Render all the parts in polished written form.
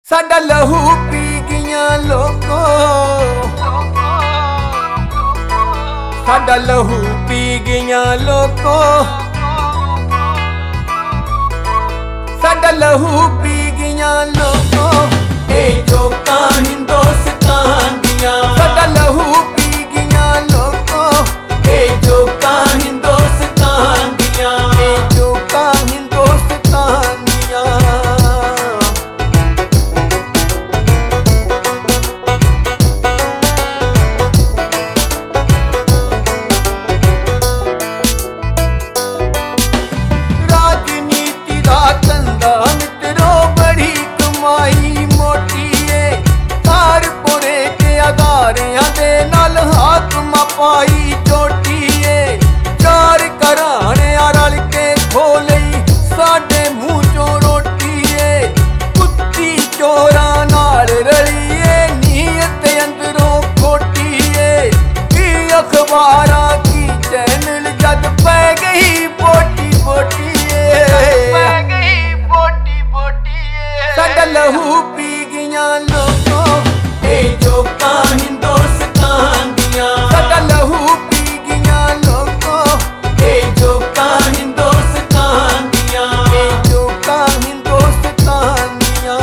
साडा लहू पी गईयां लोको, साडा लहू पी गईयां लोको, साडा लहू पी गईयां लोको। ए जोकां हिंदुस्तान दियां साडा लहू पी गईयां लोको। ए जोकां हिंदुस्तान दियां, ए जोकां हिंदुस्तान दियां। राजनीति दा धंधा मित्रो बड़ी कमाई मोटी है। कारपोरेट अदारियां दे नाल हाकम पाई चोटी है। चार घराने रल के खोलई साडे मूंह चों रोटी है। कुत्ती चोरां नाल रली है, नीयत अंदरों खोटी है। की अखबारां की चैनल जद पै गई बोटी बोटी साडा लहू पी गईयां लोको। ए जोकां हिंदुस्तान दियां साडा लहू पी गईयां लोको। ए जोकां हिंदुस्तान दियां, ए जोकां हिंदुस्तान दियां।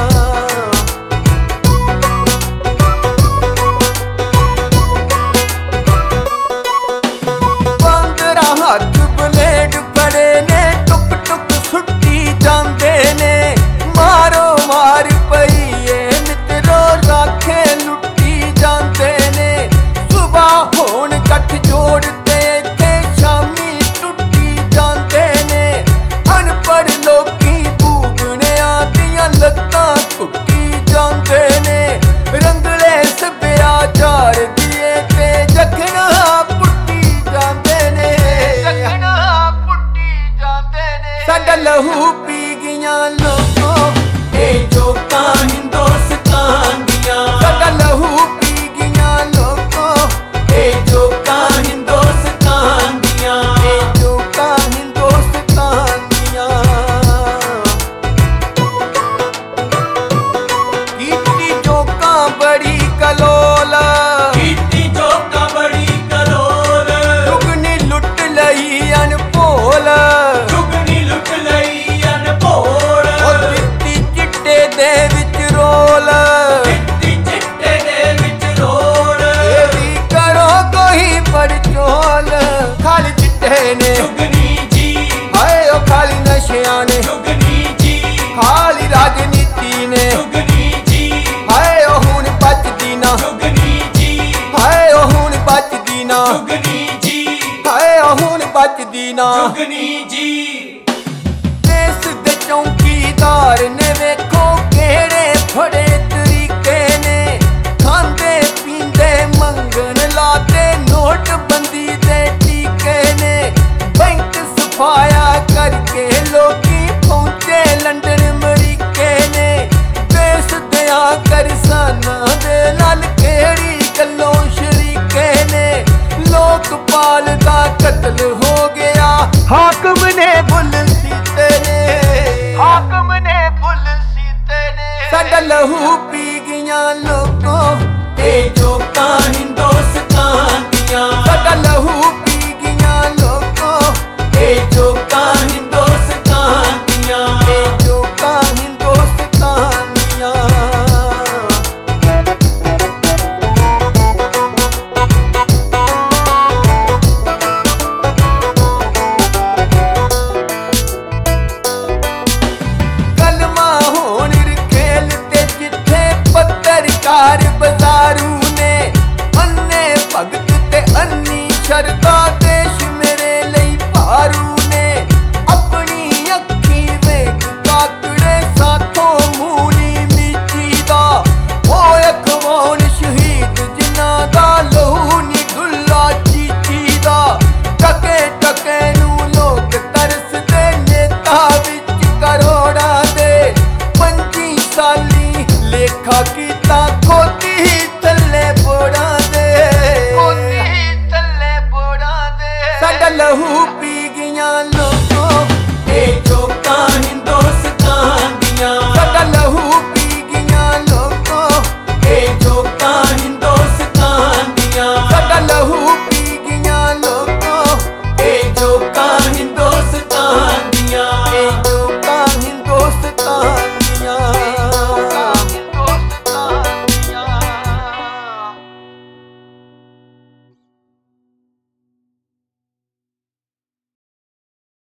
पंद्रह हाथ ब्लेड बड़े ने टुक टुक सुट्टी जांदे ने। मारो मार पई ए मित्रो राखे लुट्टी जांदे ने। सुबह होण कठ जोड़ते थे शामी टुट्टी जांदे ने। अनपढ़ लोकी बूबणियां दियां लत्तां टुट्टी जांदे ने। रंगले सभ्याचार दिए ते जखना पुट्टी जांदे ने, जखना पुट्टी जांदे ने। साडा लहू पी गईयां लोको। ए जोकां हिंदुस्तान दियां साडा लहू पी गईयां लोको। ए जोकां हिंदुस्तान दियां, ए जोकां हिंदुस्तान दियां। कीती जोकां बड़ी कलोल, कीती जोकां बड़ी कलोल। जुगनी लुट लई अनभोल, जुगनी लुट लई अनभोल। ओ दित्ती चिट्टे दे विच रोल, दित्ती चिट्टे दे विच रोल। ए वी करो कोई पड़चोल। खाली चिट्टे ने जुगनी जी, हाय ओ खाली नशियां ने जुगनी जी। खाली राजनीति ने जुगनी जी, हाय ओ हुण बचदी ना जुगनी जी। हाय ओ हुण बचदी ना जुगनी जी, हाय ओ हुण बचदी ना जुगनी जी। देश दे चौकीदार ने वेखो केड़े फड़े तरीके ने। खांदे पींदे मंगन लाते नोटबंदी दे टीके ने। बैंक सफाया करके लोकी पहुंचे लंदन अमरीके ने। देश दिया करसाना दे नाल केड़ी गल्लों शरीके ने। लोकपाल दा कत्ल हो गया, हाकम ने बुल सीते ने, हाकम ने बुल सीते ने। साडा लहू पी गईयां लोको। ए जोकां हिंदुस्तान दियां साडा लहू पी गईयां लोको। ए जोकां हिंदुस्तान दियां, ए जोकां हिंदुस्तान दियां। कलमा होण खेल ते जिथे पत्रकार बाजारू ने। अन्ने भगत ते अन्नी शरदा देश मेरे लई भारू ने। अपनी अखी वेख काकड़े साथों मूली मीठी दा। ओए अखवाउण शहीद जिन्हां दा लहू नी डुल्ला चीची दा। टके टके नूं लोक तरसदे नेता विच करोड़ां दे। 25 साली लेखा की